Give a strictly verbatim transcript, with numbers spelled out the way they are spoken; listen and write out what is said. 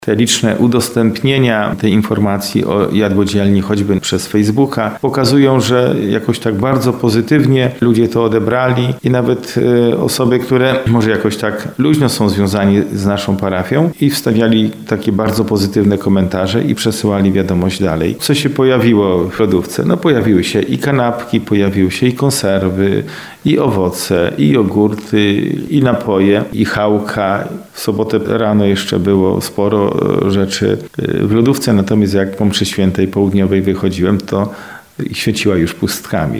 Te liczne udostępnienia tej informacji o jadłodzielni, choćby przez Facebooka, pokazują, że jakoś tak bardzo pozytywnie ludzie to odebrali i nawet y, osoby, które może jakoś tak luźno są związani z naszą parafią i wstawiali takie bardzo pozytywne komentarze i przesyłali wiadomość dalej. Co się pojawiło w lodówce? No pojawiły się i kanapki, pojawiły się i konserwy, i owoce, i jogurty, i napoje, i chałka. W sobotę rano jeszcze było sporo rzeczy w lodówce, natomiast jak po mszy świętej południowej wychodziłem, to świeciła już pustkami.